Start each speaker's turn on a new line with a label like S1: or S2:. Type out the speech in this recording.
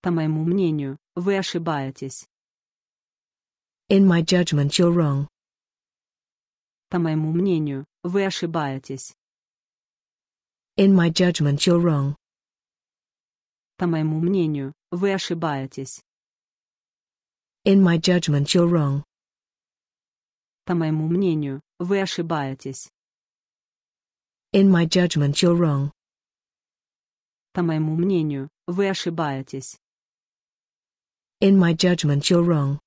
S1: По моему мнению, вы ошибаетесь.
S2: In my judgment, you're wrong.
S1: По моему мнению, вы ошибаетесь.
S2: In my judgment, you're wrong.
S1: По моему мнению, вы ошибаетесь.
S2: In my judgment, you're wrong.
S1: По моему мнению, вы ошибаетесь.
S2: In my judgment, you're wrong.
S1: По моему мнению, вы ошибаетесь.
S2: In my judgment, you're wrong.